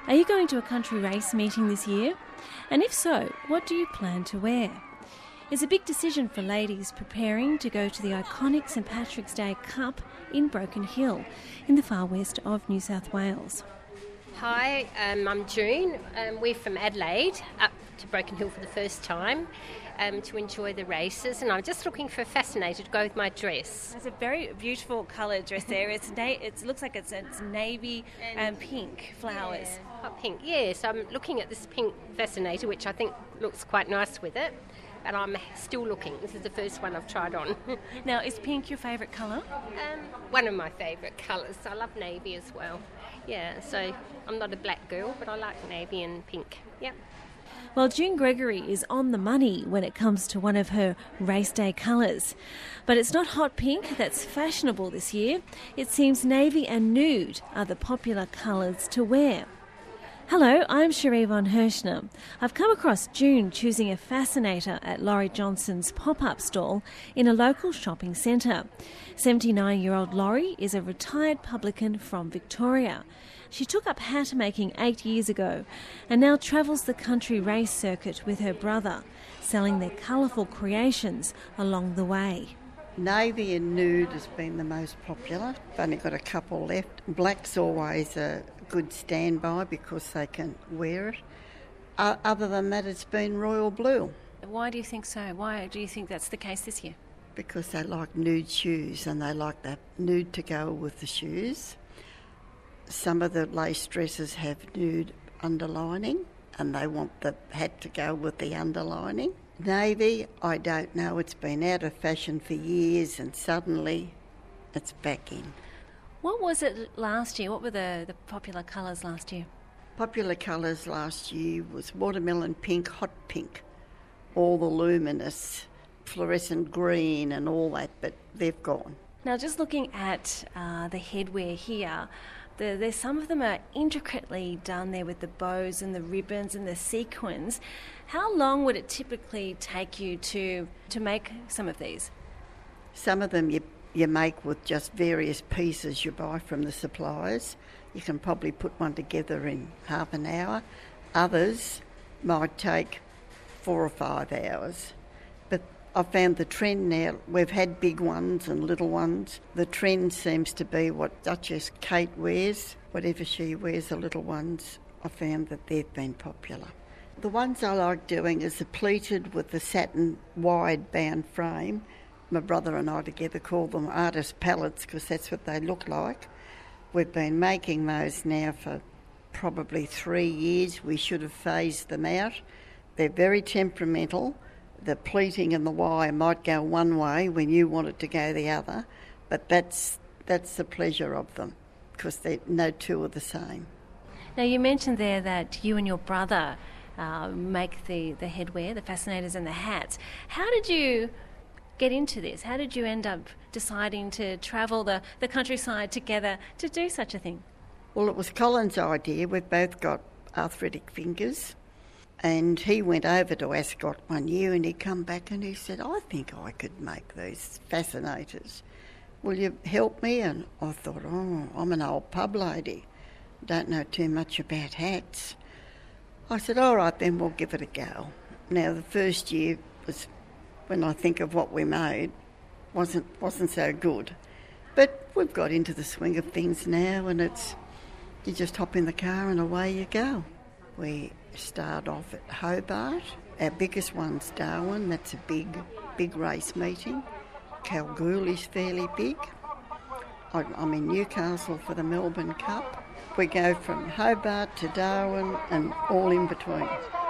Are you going to a country race meeting this year? And if so, what do you plan to wear? It's a big decision for ladies preparing to go to the iconic St Patrick's Day Cup in Broken Hill in the far west of New South Wales. Hi, I'm June. We're from Adelaide, up to Broken Hill for the first time to enjoy the races, and I'm just looking for a fascinator to go with my dress. It's a very beautiful coloured dress there. It looks like it's navy and pink flowers. Yeah, hot pink, yes. I'm looking at this pink fascinator, which I think looks quite nice with it, and I'm still looking. This is the first one I've tried on. Now, is pink your favourite colour? One of my favourite colours. I love navy as well. Yeah, so I'm not a black girl, but I like navy and pink. Yep. Well, June Gregory is on the money when it comes to one of her race day colours. But it's not hot pink that's fashionable this year. It seems navy and nude are the popular colours to wear. Hello, I'm Sheree von Hershner. I've come across June choosing a fascinator at Laurie Johnson's pop-up stall in a local shopping centre. 79-year-old Laurie is a retired publican from Victoria. She took up hat making 8 years ago and now travels the country race circuit with her brother, selling their colourful creations along the way. Navy and nude has been the most popular. I've only got a couple left. Black's always a good standby because they can wear it. Other than that, it's been royal blue. Why do you think so? Why do you think that's the case this year? Because they like nude shoes and they like that nude to go with the shoes. Some of the lace dresses have nude underlining and they want the hat to go with the underlining. Navy, I don't know. It's been out of fashion for years and suddenly it's back in. What was it last year? What were the popular colours last year? Popular colours last year was watermelon pink, hot pink, all the luminous, fluorescent green and all that, but they've gone. Now, just looking at the headwear here, there's some of them are intricately done there with the bows and the ribbons and the sequins. How long would it typically take you to make some of these? Some of them you make with just various pieces you buy from the suppliers. You can probably put one together in half an hour. Others might take 4 or 5 hours. But I've found the trend now, we've had big ones and little ones. The trend seems to be what Duchess Kate wears. Whatever she wears, the little ones, I found that they've been popular. The ones I like doing is the pleated with the satin wide bound frame. My brother and I together call them artist palettes because that's what they look like. We've been making those now for probably 3 years. We should have phased them out. They're very temperamental. The pleating and the wire might go one way when you want it to go the other, but that's the pleasure of them because no two are the same. Now, you mentioned there that you and your brother make the headwear, the fascinators and the hats. How did you get into this? How did you end up deciding to travel the countryside together to do such a thing? Well, it was Colin's idea. We've both got arthritic fingers. And he went over to Ascot one year and he come back and he said, I think I could make these fascinators. Will you help me? And I thought, I'm an old pub lady. Don't know too much about hats. I said, all right, then we'll give it a go. Now, the first year was, when I think of what we made, wasn't so good. But we've got into the swing of things now and you just hop in the car and away you go. We start off at Hobart. Our biggest one's Darwin. That's a big race meeting. Kalgoorlie's fairly big. I'm in Newcastle for the Melbourne Cup. We go from Hobart to Darwin and all in between.